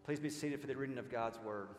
Please be seated for the reading of God's Word.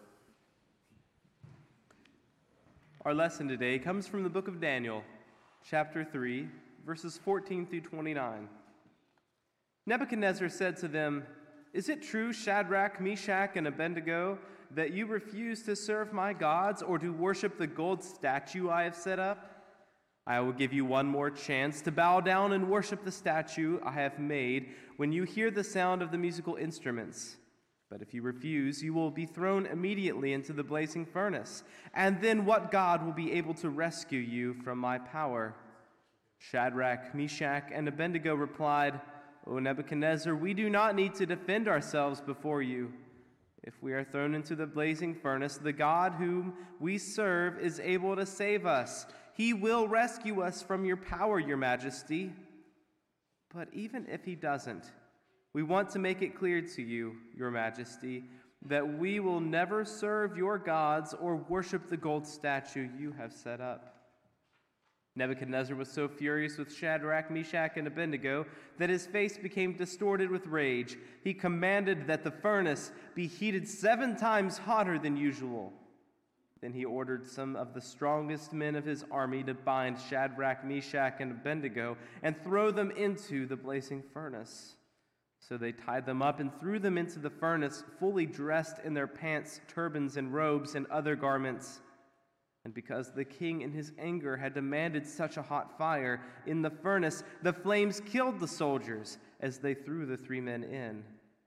Our lesson today comes from the book of Daniel, chapter 3, verses 14 through 29. Nebuchadnezzar said to them, "Is it true, Shadrach, Meshach, and Abednego, that you refuse to serve my gods or to worship the gold statue I have set up? I will give you one more chance to bow down and worship the statue I have made when you hear the sound of the musical instruments. But if you refuse, you will be thrown immediately into the blazing furnace. And then what God will be able to rescue you from my power?" Shadrach, Meshach, and Abednego replied, "O Nebuchadnezzar, we do not need to defend ourselves before you. If we are thrown into the blazing furnace, the God whom we serve is able to save us. He will rescue us from your power, your majesty. But even if he doesn't, we want to make it clear to you, your majesty, that we will never serve your gods or worship the gold statue you have set up." Nebuchadnezzar was so furious with Shadrach, Meshach, and Abednego that his face became distorted with rage. He commanded that the furnace be heated 7 times hotter than usual. Then he ordered some of the strongest men of his army to bind Shadrach, Meshach, and Abednego and throw them into the blazing furnace. So they tied them up and threw them into the furnace, fully dressed in their pants, turbans, and robes, and other garments. And because the king in his anger had demanded such a hot fire in the furnace, the flames killed the soldiers as they threw the 3 men in.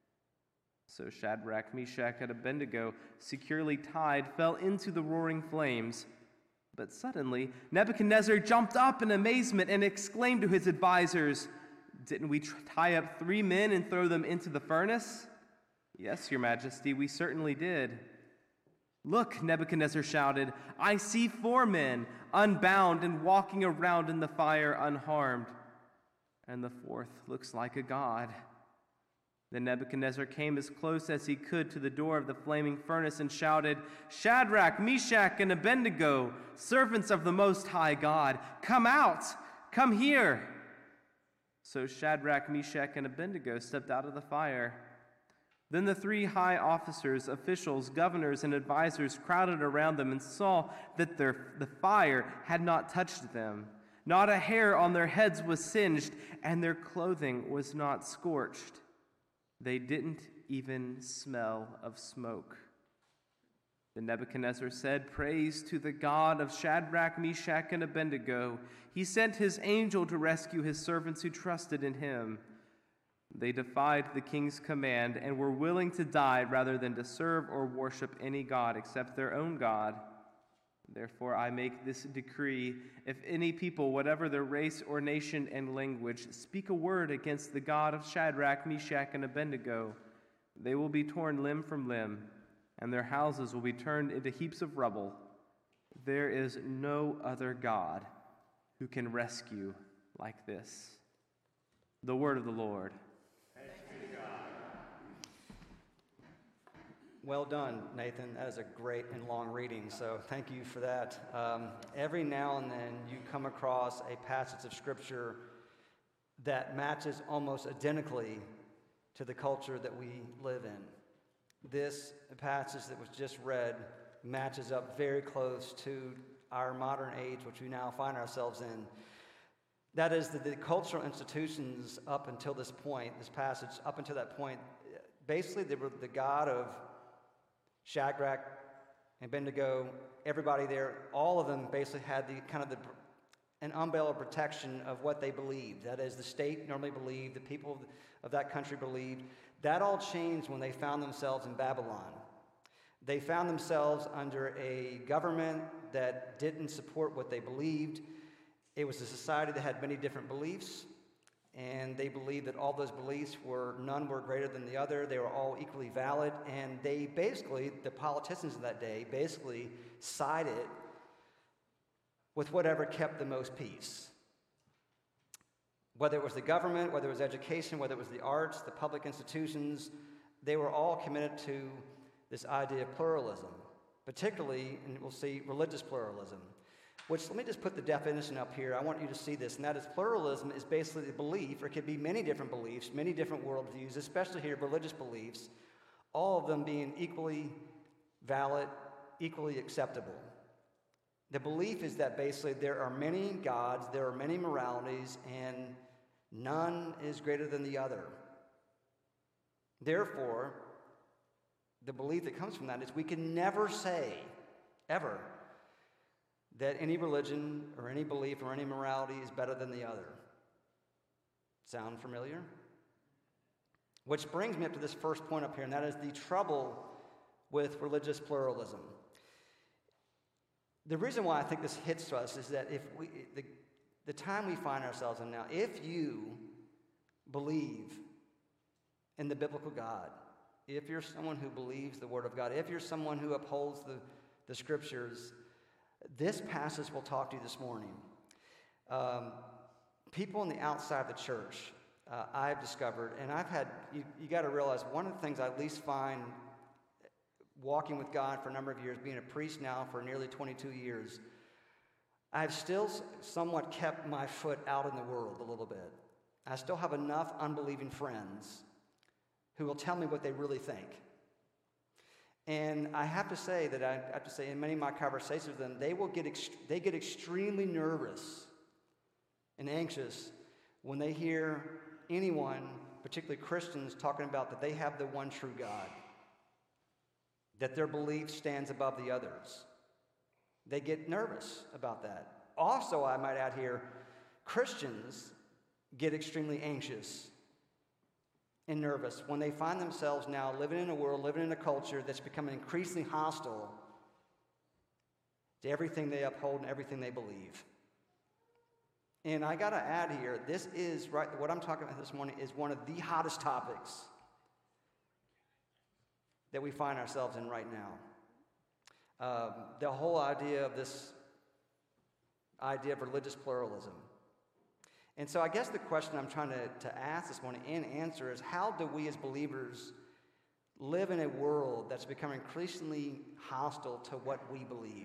So Shadrach, Meshach, and Abednego, securely tied, fell into the roaring flames. But suddenly Nebuchadnezzar jumped up in amazement and exclaimed to his advisors, "Didn't we tie up 3 men and throw them into the furnace?" "Yes, your majesty, we certainly did." "Look," Nebuchadnezzar shouted, "I see 4 men, unbound and walking around in the fire unharmed. And the 4th looks like a god." Then Nebuchadnezzar came as close as he could to the door of the flaming furnace and shouted, "Shadrach, Meshach, and Abednego, servants of the Most High God, come out, come here." So Shadrach, Meshach, and Abednego stepped out of the fire. Then the 3 high officers, officials, governors, and advisors crowded around them and saw that the fire had not touched them. Not a hair on their heads was singed, and their clothing was not scorched. They didn't even smell of smoke. Then Nebuchadnezzar said, "Praise to the God of Shadrach, Meshach, and Abednego. He sent his angel to rescue his servants who trusted in him." They defied the king's command and were willing to die rather than to serve or worship any god except their own God. Therefore I make this decree: if any people, whatever their race or nation and language, speak a word against the God of Shadrach, Meshach, and Abednego, they will be torn limb from limb, and their houses will be turned into heaps of rubble. There is no other God who can rescue like this." The word of the Lord. Well done, Nathan. That is a great and long reading, so thank you for that. Every now and then you come across a passage of Scripture that matches almost identically to the culture that we live in. This passage that was just read matches up very close to our modern age, which we now find ourselves in. That is that the cultural institutions up until this point, this passage, up until that point, basically they were the God of Shadrach and Abednego, everybody there, all of them basically had an umbrella of protection of what they believed. That is, the state normally believed, the people of that country believed. That all changed when they found themselves in Babylon. They found themselves under a government that didn't support what they believed. It was a society that had many different beliefs, and they believed that all those beliefs none were greater than the other. They were all equally valid, and they basically, the politicians of that day, basically sided with whatever kept the most peace. Whether it was the government, whether it was education, whether it was the arts, the public institutions, they were all committed to this idea of pluralism, particularly, and we'll see, religious pluralism. Which, let me just put the definition up here. I want you to see this, and that is pluralism is basically the belief, or it could be many different beliefs, many different worldviews, especially here religious beliefs, all of them being equally valid, equally acceptable. The belief is that basically there are many gods, there are many moralities, and none is greater than the other. Therefore, the belief that comes from that is we can never say, ever, that any religion or any belief or any morality is better than the other. Sound familiar? Which brings me up to this first point up here, and that is the trouble with religious pluralism. The reason why I think this hits us is that if the time we find ourselves in now, if you believe in the biblical God, if you're someone who believes the Word of God, if you're someone who upholds the Scriptures, this passage will talk to you this morning. People on the outside of the church, I've discovered, and I've had, you got to realize, one of the things I at least find walking with God for a number of years, being a priest now for nearly 22 years, I've still somewhat kept my foot out in the world a little bit. I still have enough unbelieving friends who will tell me what they really think. And I have to say in many of my conversations with them, they get extremely nervous and anxious when they hear anyone, particularly Christians, talking about that they have the one true God, that their belief stands above the others. They get nervous about that. Also, I might add here, Christians get extremely anxious and nervous when they find themselves now living in a world, living in a culture that's becoming increasingly hostile to everything they uphold and everything they believe. And I got to add here, this is, right, what I'm talking about this morning is one of the hottest topics that we find ourselves in right now. The whole idea of this idea of religious pluralism. And so I guess the question I'm trying to ask this morning and answer is, how do we as believers live in a world that's becoming increasingly hostile to what we believe?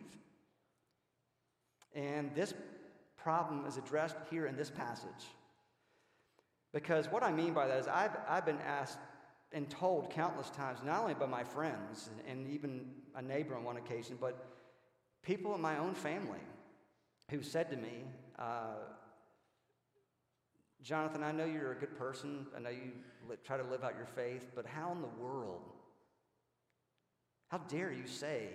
And this problem is addressed here in this passage. Because what I mean by that is I've been asked and told countless times, not only by my friends and even a neighbor on one occasion, but people in my own family who said to me, Jonathan, I know you're a good person. I know you try to live out your faith, but how in the world, how dare you say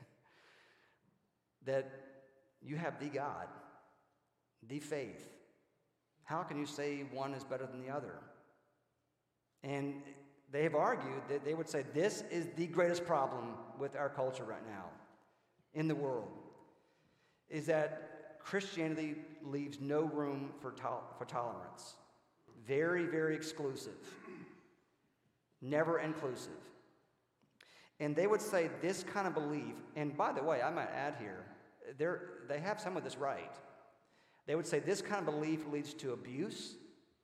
that you have the God, the faith? How can you say one is better than the other? And they have argued that they would say this is the greatest problem with our culture right now in the world, is that Christianity leaves no room for tolerance. Very, very exclusive. Never inclusive. And they would say this kind of belief, and by the way, I might add here, they have some of this right. They would say this kind of belief leads to abuse,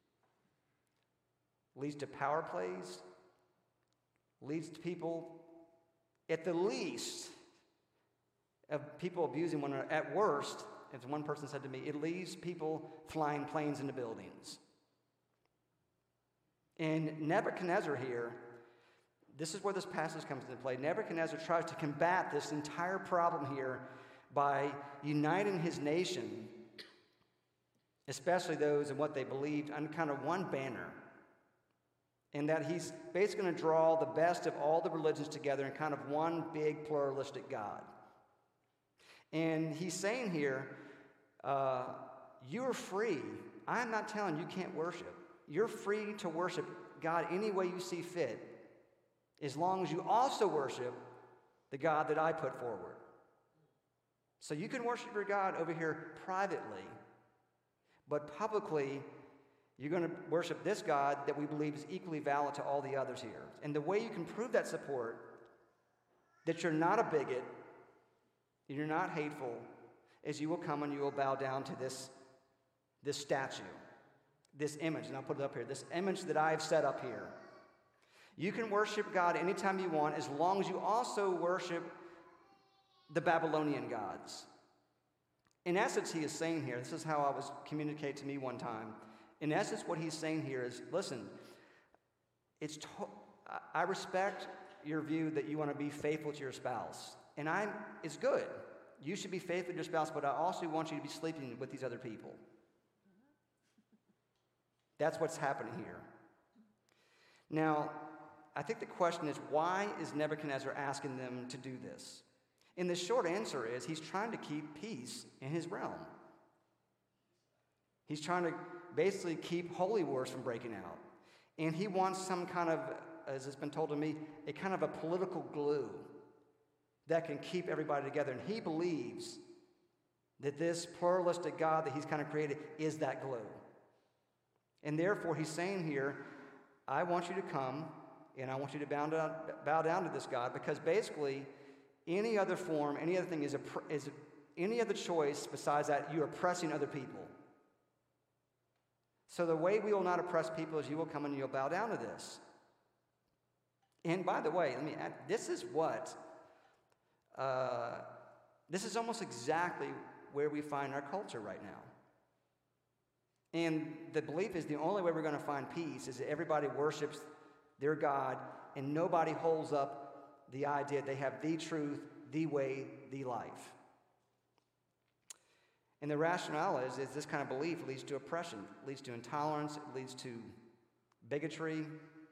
leads to power plays, leads to people, at the least, of people abusing one another. At worst, as one person said to me, it leaves people flying planes into buildings. And Nebuchadnezzar here, this is where this passage comes into play. Nebuchadnezzar tries to combat this entire problem here by uniting his nation, especially those in what they believed, under kind of one banner. And that he's basically going to draw the best of all the religions together in kind of one big pluralistic God. And he's saying here, you're free. I'm not telling you can't worship. You're free to worship God any way you see fit, as long as you also worship the God that I put forward. So you can worship your God over here privately, but publicly, you're going to worship this God that we believe is equally valid to all the others here. And the way you can prove that support, that you're not a bigot, and you're not hateful, is you will come and you will bow down to this statue, this image, and I'll put it up here, this image that I've set up here. You can worship God anytime you want, as long as you also worship the Babylonian gods. In essence, he is saying here, this is how I was communicated to me one time. In essence, what he's saying here is, listen, I respect your view that you want to be faithful to your spouse. And it's good. You should be faithful to your spouse, but I also want you to be sleeping with these other people. That's what's happening here. Now, I think the question is, why is Nebuchadnezzar asking them to do this? And the short answer is, he's trying to keep peace in his realm. He's trying to basically keep holy wars from breaking out. And he wants some kind of, as it's been told to me, a kind of a political glue that can keep everybody together. And he believes that this pluralistic God that he's kind of created is that glue. And therefore, he's saying here, I want you to come, and I want you to bow down to this God, because basically, any other form, any other thing is any other choice besides that, you're oppressing other people. So the way we will not oppress people is you will come and you'll bow down to this. And by the way, let me add, this is almost exactly where we find our culture right now. And the belief is the only way we're going to find peace is that everybody worships their God and nobody holds up the idea they have the truth, the way, the life. And the rationale is this kind of belief leads to oppression, leads to intolerance, it leads to bigotry.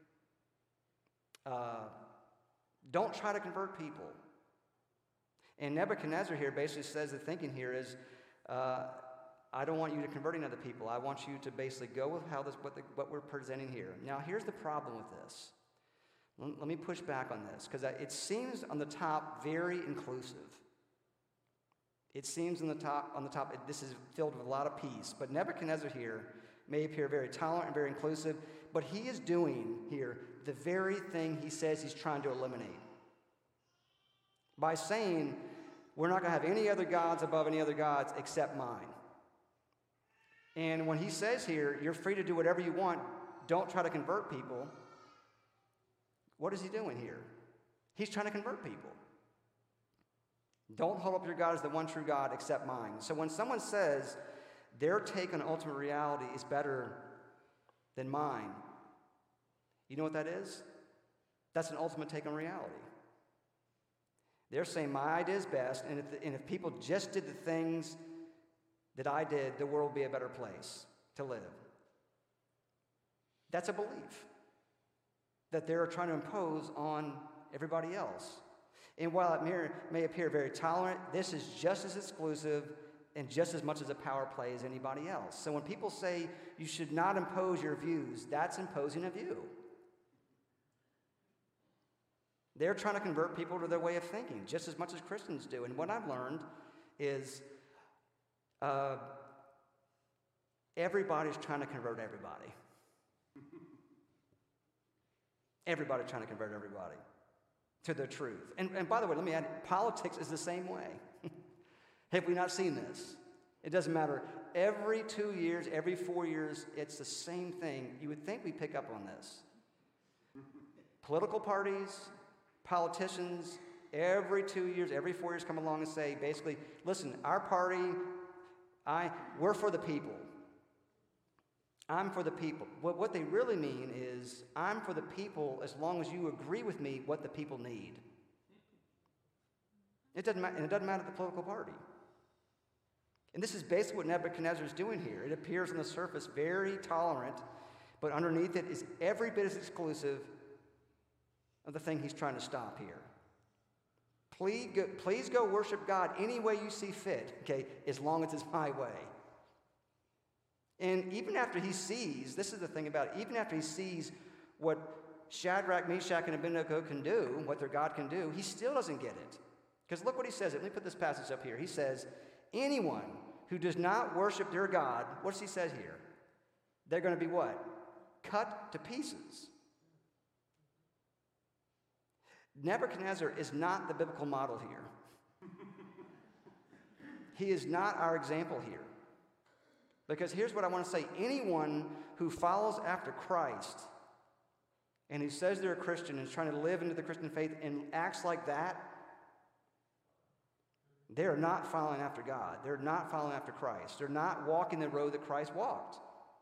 Don't try to convert people. And Nebuchadnezzar here basically says the thinking here is, I don't want you to converting other people. I want you to basically go with what we're presenting here. Now, here's the problem with this. Let me push back on this, because it seems on the top very inclusive. It seems on the top, this is filled with a lot of peace. But Nebuchadnezzar here may appear very tolerant and very inclusive, but he is doing here the very thing he says he's trying to eliminate. By saying, we're not going to have any other gods above any other gods except mine. And when he says here, you're free to do whatever you want, don't try to convert people, what is he doing here? He's trying to convert people. Don't hold up your God as the one true God except mine. So when someone says their take on ultimate reality is better than mine, you know what that is? That's an ultimate take on reality. They're saying my idea is best, and if people just did the things that I did, the world would be a better place to live. That's a belief that they're trying to impose on everybody else. And while it may appear very tolerant, this is just as exclusive and just as much as a power play as anybody else. So when people say you should not impose your views, that's imposing a view. They're trying to convert people to their way of thinking, just as much as Christians do. And what I've learned is everybody's trying to convert everybody. Everybody's trying to convert everybody to the truth. And by the way, let me add, politics is the same way. Have we not seen this? It doesn't matter. Every 2 years, every 4 years, it's the same thing. You would think we pick up on this. Political parties, politicians, every 2 years, every 4 years come along and say, basically, listen, our party, we're for the people. I'm for the people. What they really mean is, I'm for the people as long as you agree with me what the people need. It doesn't matter, and it doesn't matter the political party. And this is basically what Nebuchadnezzar is doing here. It appears on the surface very tolerant, but underneath it is every bit as exclusive of the thing he's trying to stop here. Please go worship God any way you see fit, okay, as long as it's my way. And even after he sees, this is the thing about it, even after he sees what Shadrach, Meshach, and Abednego can do, what their God can do, he still doesn't get it. Because look what he says. Let me put this passage up here. He says, anyone who does not worship their God, what does he say here? They're going to be what? Cut to pieces. Nebuchadnezzar is not the biblical model here. He is not our example here. Because here's what I want to say. Anyone who follows after Christ and who says they're a Christian and is trying to live into the Christian faith and acts like that, they are not following after God. They're not following after Christ. They're not walking the road that Christ walked.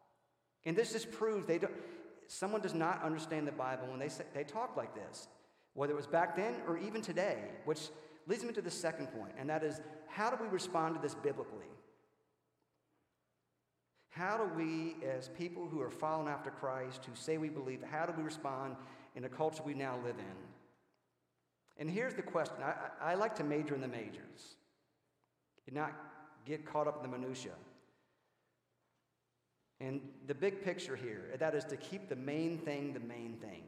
And this just proves someone does not understand the Bible when they talk like this. whether it was back then or even today, which leads me to the second point, and that is, how do we respond to this biblically? How do we, as people who are following after Christ, who say we believe, how do we respond in the culture we now live in? And here's the question. I like to major in the majors and not get caught up in the minutia. And the big picture here, that is to keep the main thing the main thing.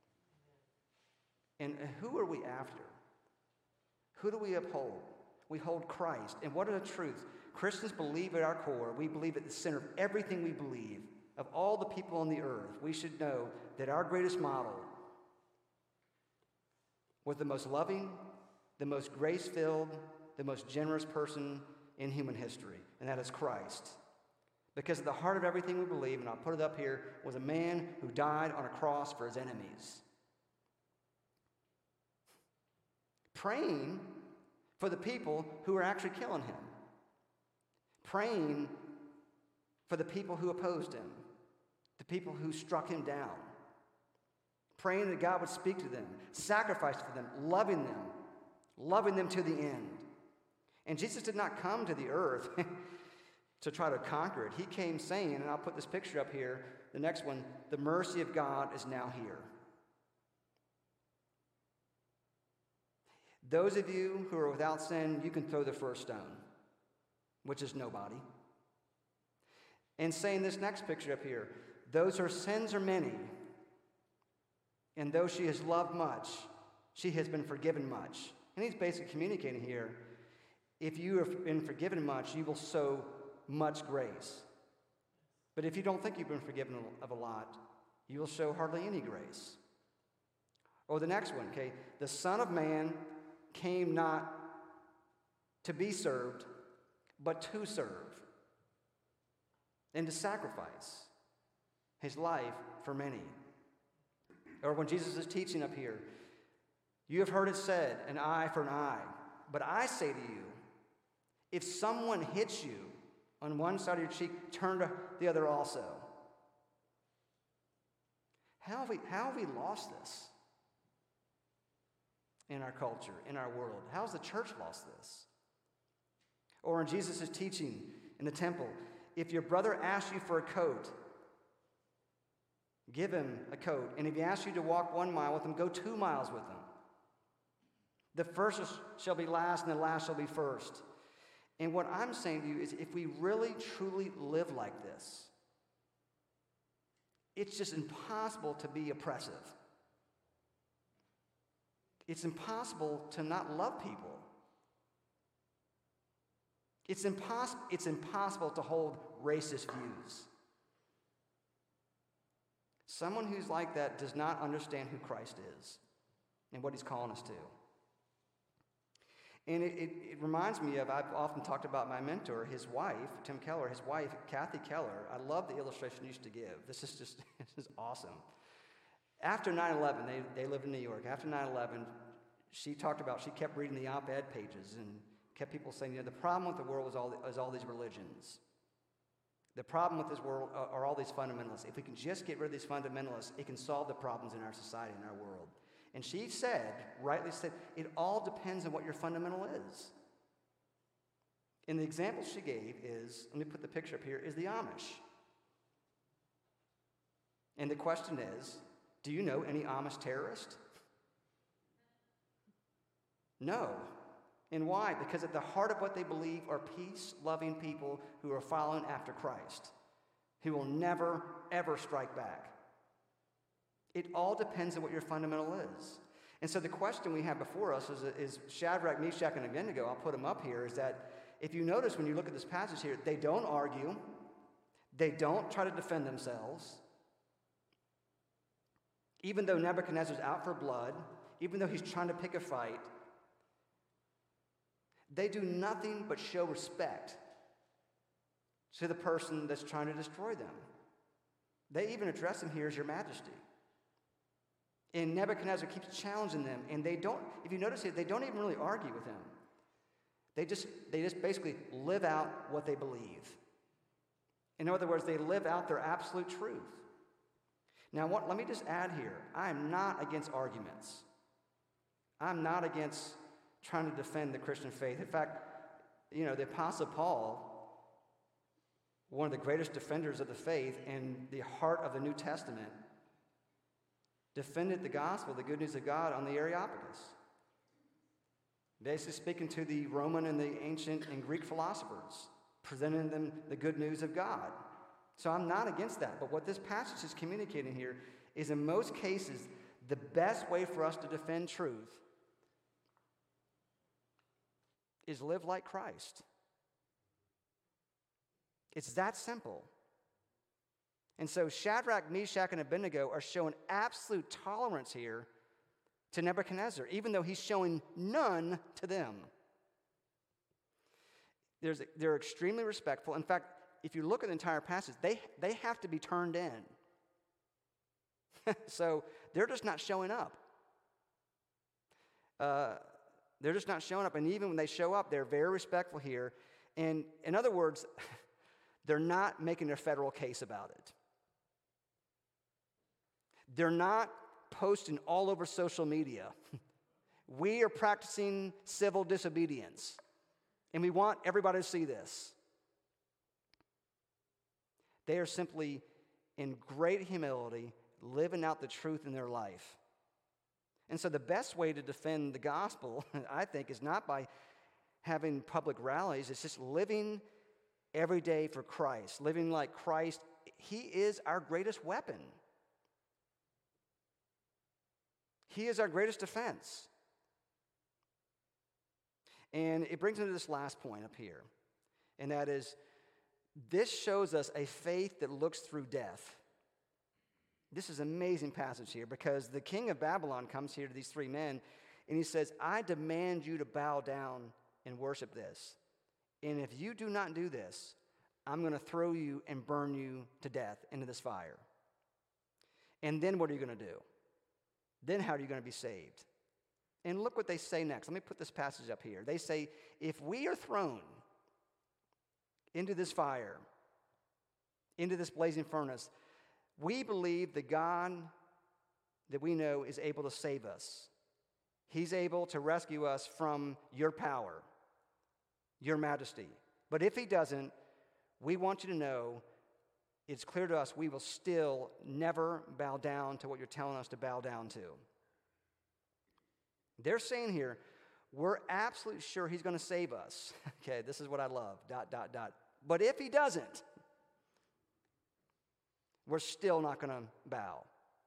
And who are we after? Who do we uphold? We hold Christ. And what are the truths? Christians believe at our core, we believe at the center of everything we believe, of all the people on the earth, we should know that our greatest model was the most loving, the most grace-filled, the most generous person in human history, and that is Christ. Because at the heart of everything we believe, and I'll put it up here, was a man who died on a cross for his enemies. Praying for the people who are actually killing him. Praying for the people who opposed him, the people who struck him down. Praying that God would speak to them, sacrifice for them, loving them to the end. And Jesus did not come to the earth to try to conquer it. He came saying, and I'll put this picture up here, the next one, the mercy of God is now here. Those of you who are without sin, you can throw the first stone, which is nobody. And saying this next picture up here, those her sins are many, and though she has loved much, she has been forgiven much. And he's basically communicating here, if you have been forgiven much, you will sow much grace. But if you don't think you've been forgiven of a lot, you will show hardly any grace. Or the next one, okay, the Son of Man came not to be served, but to serve, and to sacrifice his life for many. Or when Jesus is teaching up here, you have heard it said, an eye for an eye. But I say to you, if someone hits you on one side of your cheek, turn to the other also. How have we lost this in our culture, in our world? How has the church lost this? Or in Jesus' teaching in the temple, if your brother asks you for a coat, give him a coat. And if he asks you to walk 1 mile with him, go 2 miles with him. The first shall be last, and the last shall be first. And what I'm saying to you is, if we really, truly live like this, it's just impossible to be oppressive. It's impossible to not love people. It's impossible to hold racist views. Someone who's like that does not understand who Christ is and what he's calling us to. And it reminds me of, I've often talked about my mentor, his wife, Tim Keller, his wife, Kathy Keller. I love the illustration he used to give. This is awesome. After 9/11, they lived in New York. After 9/11, she kept reading the op-ed pages and kept people saying, the problem with the world is all these religions. The problem with this world are all these fundamentalists. If we can just get rid of these fundamentalists, it can solve the problems in our society, in our world. And she said, rightly said, it all depends on what your fundamental is. And the example she gave is, let me put the picture up here, is the Amish. And the question is, do you know any Amish terrorist? No. And why? Because at the heart of what they believe are peace-loving people who are following after Christ, who will never, ever strike back. It all depends on what your fundamental is. And so the question we have before us is Shadrach, Meshach, and Abednego, I'll put them up here, is that if you notice when you look at this passage here, they don't argue, they don't try to defend themselves. Even though Nebuchadnezzar's out for blood, even though he's trying to pick a fight, they do nothing but show respect to the person that's trying to destroy them. They even address him here as your majesty. And Nebuchadnezzar keeps challenging them, and they don't, if you notice it, they don't even really argue with him. They just basically live out what they believe. In other words, they live out their absolute truth. Now, let me just add here, I am not against arguments. I'm not against trying to defend the Christian faith. In fact, the Apostle Paul, one of the greatest defenders of the faith in the heart of the New Testament, defended the gospel, the good news of God, on the Areopagus. Basically speaking to the Roman and the ancient and Greek philosophers, presenting them the good news of God. So I'm not against that. But what this passage is communicating here is, in most cases, the best way for us to defend truth is live like Christ. It's that simple. And so Shadrach, Meshach, and Abednego are showing absolute tolerance here to Nebuchadnezzar, even though he's showing none to them. They're extremely respectful. In fact, if you look at the entire passage, they have to be turned in. So they're just not showing up. They're just not showing up. And even when they show up, they're very respectful here. And in other words, they're not making a federal case about it. They're not posting all over social media. We are practicing civil disobedience, and we want everybody to see this. They are simply, in great humility, living out the truth in their life. And so the best way to defend the gospel, I think, is not by having public rallies. It's just living every day for Christ, living like Christ. He is our greatest weapon. He is our greatest defense. And it brings me to this last point up here, and that is, this shows us a faith that looks through death. This is an amazing passage here, because the king of Babylon comes here to these three men, and he says, I demand you to bow down and worship this. And if you do not do this, I'm going to throw you and burn you to death into this fire. And then what are you going to do? Then how are you going to be saved? And look what they say next. Let me put this passage up here. They say, if we are thrown into this fire, into this blazing furnace, we believe the God that we know is able to save us. He's able to rescue us from your power, your majesty. But if he doesn't, we want you to know, it's clear to us we will still never bow down to what you're telling us to bow down to. They're saying here, we're absolutely sure he's going to save us. Okay, this is what I love, ... But if he doesn't, we're still not going to bow.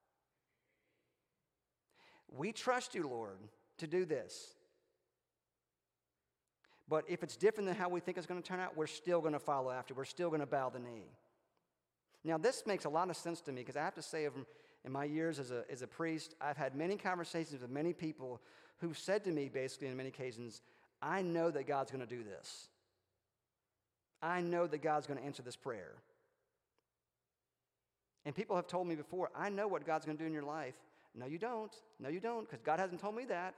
We trust you, Lord, to do this. But if it's different than how we think it's going to turn out, we're still going to follow after. We're still going to bow the knee. Now, this makes a lot of sense to me, because I have to say, in my years as a priest, I've had many conversations with many people who've said to me, basically, in many occasions, I know that God's going to do this. I know that God's going to answer this prayer. And people have told me before, I know what God's going to do in your life. No, you don't. No, you don't, because God hasn't told me that.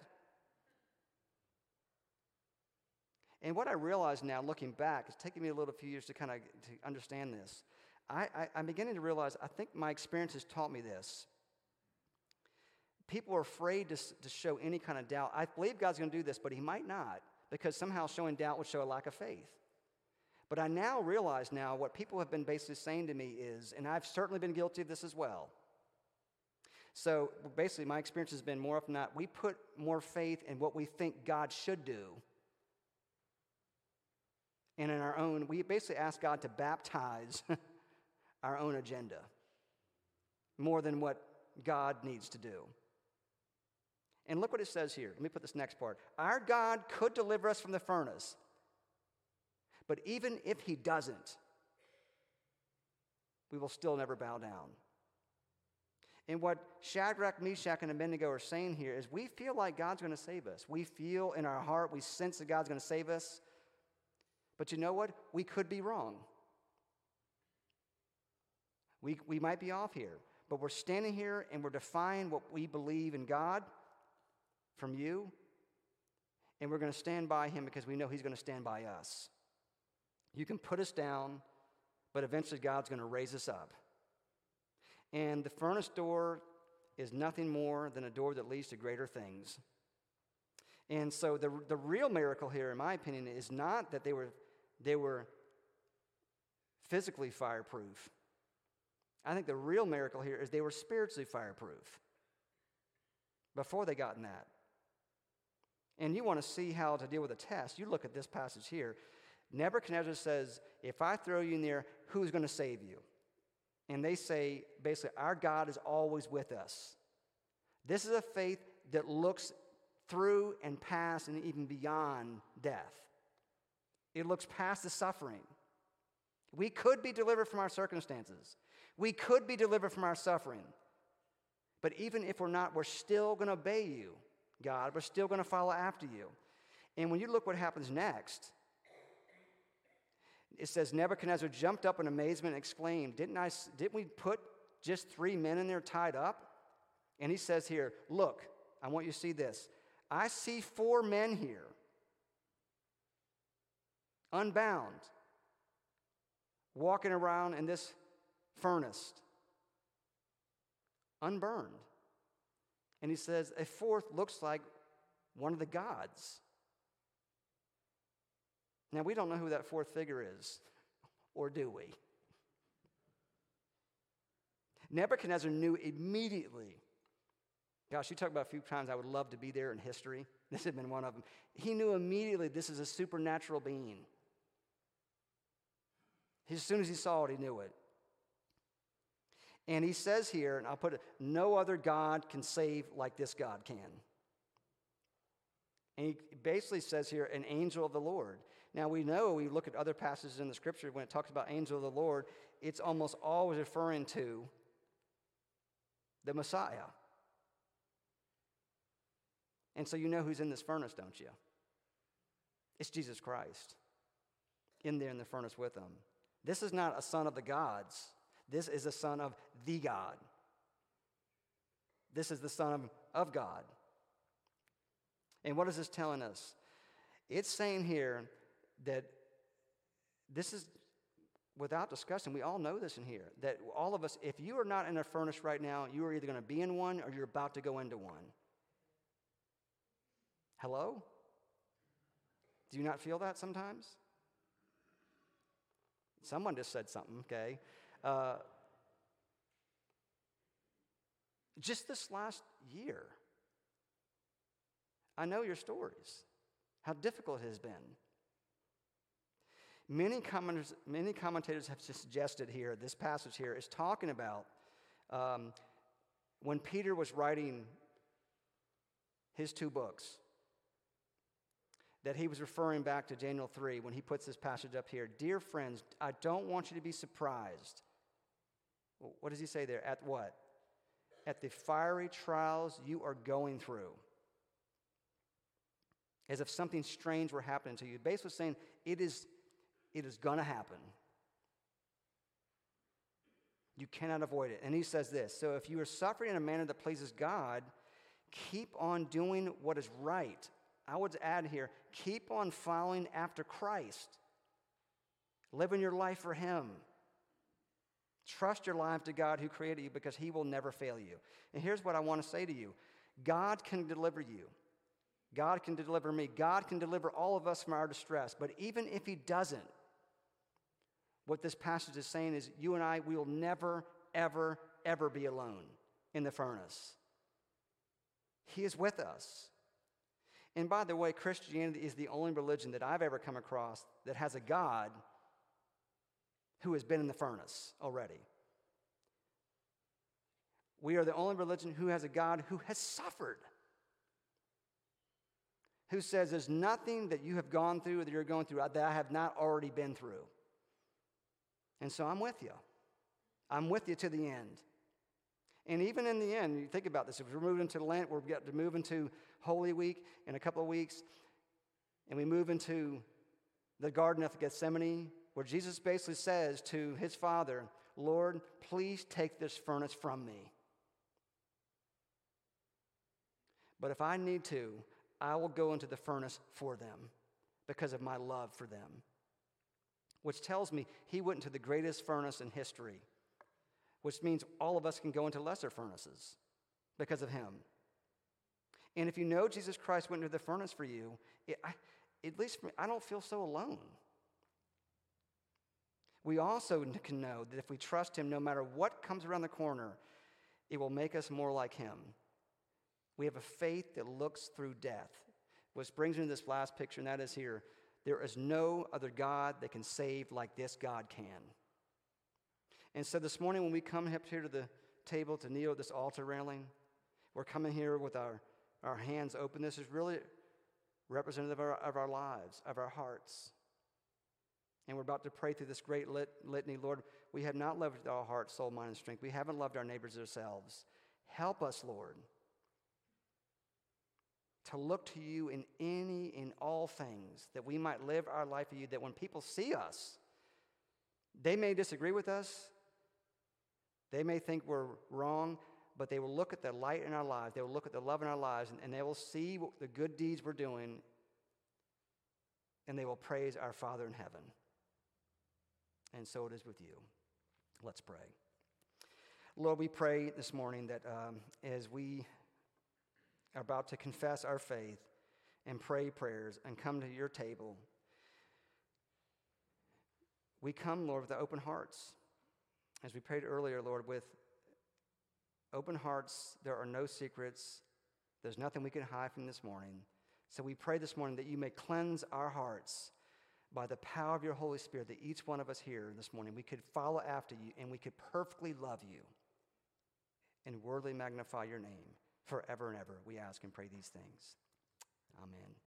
And what I realize now, looking back, it's taken me a few years to kind of to understand this. I'm beginning to realize, I think my experience has taught me this. People are afraid to show any kind of doubt. I believe God's going to do this, but he might not, because somehow showing doubt would show a lack of faith. But I now realize what people have been basically saying to me is, and I've certainly been guilty of this as well. So basically my experience has been, more often than not, we put more faith in what we think God should do. And in our own, we basically ask God to baptize our own agenda more than what God needs to do. And look what it says here. Let me put this next part. Our God could deliver us from the furnace, but even if he doesn't, we will still never bow down. And what Shadrach, Meshach, and Abednego are saying here is, we feel like God's going to save us. We feel in our heart, we sense that God's going to save us. But you know what? We could be wrong. We might be off here. But we're standing here and we're defying what we believe in God from you. And we're going to stand by him because we know he's going to stand by us. You can put us down, but eventually God's going to raise us up. And the furnace door is nothing more than a door that leads to greater things. And so the real miracle here, in my opinion, is not that they were physically fireproof. I think the real miracle here is they were spiritually fireproof before they got in that. And you want to see how to deal with a test. You look at this passage here. Nebuchadnezzar says, if I throw you in there, who's going to save you? And they say, basically, our God is always with us. This is a faith that looks through and past and even beyond death. It looks past the suffering. We could be delivered from our circumstances. We could be delivered from our suffering. But even if we're not, we're still going to obey you, God. We're still going to follow after you. And when you look what happens next, it says, Nebuchadnezzar jumped up in amazement and exclaimed, didn't we put just 3 men in there tied up? And he says here, look, I want you to see this. I see 4 men here, unbound, walking around in this furnace, unburned. And he says, a 4th looks like one of the gods. Now, we don't know who that 4th figure is, or do we? Nebuchadnezzar knew immediately. Gosh, you talk about a few times I would love to be there in history. This had been one of them. He knew immediately this is a supernatural being. As soon as he saw it, he knew it. And he says here, and I'll put it, no other God can save like this God can. And he basically says here, an angel of the Lord. Now we know, we look at other passages in the scripture, when it talks about angel of the Lord, it's almost always referring to the Messiah. And so you know who's in this furnace, don't you? It's Jesus Christ in there in the furnace with them. This is not a son of the gods. This is a son of the God. This is the Son of God. And what is this telling us? It's saying here that this is, without discussion, we all know this in here, that all of us, if you are not in a furnace right now, you are either going to be in one or you're about to go into one. Hello? Do you not feel that sometimes? Someone just said something, okay? Just this last year, I know your stories, how difficult it has been. Many commentators have suggested here, this passage here is talking about when Peter was writing his 2 books, that he was referring back to Daniel 3 when he puts this passage up here. Dear friends, I don't want you to be surprised. What does he say there? At what? At the fiery trials you are going through. As if something strange were happening to you. Basically saying, it is going to happen. You cannot avoid it. And he says this, so if you are suffering in a manner that pleases God, keep on doing what is right. I would add here, keep on following after Christ. Living your life for Him. Trust your life to God who created you because He will never fail you. And here's what I want to say to you. God can deliver you. God can deliver me. God can deliver all of us from our distress. But even if He doesn't, what this passage is saying is you and I, we will never, ever, ever be alone in the furnace. He is with us. And by the way, Christianity is the only religion that I've ever come across that has a God who has been in the furnace already. We are the only religion who has a God who has suffered. Who says there's nothing that you have gone through or that you're going through that I have not already been through. And so I'm with you. I'm with you to the end. And even in the end, you think about this, if we're moving into Lent, we're going to move into Holy Week in a couple of weeks, and we move into the Garden of Gethsemane, where Jesus basically says to His Father, Lord, please take this furnace from me. But if I need to, I will go into the furnace for them because of my love for them. Which tells me He went into the greatest furnace in history, which means all of us can go into lesser furnaces because of Him. And if you know Jesus Christ went into the furnace for you, at least for me, I don't feel so alone. We also can know that if we trust him, no matter what comes around the corner, it will make us more like him. We have a faith that looks through death. Which brings me to this last picture, and that is here. There is no other God that can save like this God can. And so this morning when we come up here to the table to kneel at this altar railing, we're coming here with our hands open. This is really representative of our lives, of our hearts. And we're about to pray through this great litany. Lord, we have not loved with our heart, soul, mind, and strength. We haven't loved our neighbors ourselves. Help us, Lord, to look to you in all things, that we might live our life for you, that when people see us, they may disagree with us, they may think we're wrong, but they will look at the light in our lives, they will look at the love in our lives, and they will see the good deeds we're doing, and they will praise our Father in heaven. And so it is with you. Let's pray. Lord, we pray this morning that as we are about to confess our faith and pray prayers and come to your table, we come, Lord, with open hearts. As we prayed earlier, Lord, with open hearts, there are no secrets. There's nothing we can hide from this morning. So we pray this morning that you may cleanse our hearts by the power of your Holy Spirit, that each one of us here this morning, we could follow after you and we could perfectly love you and worthily magnify your name forever and ever. We ask and pray these things. Amen.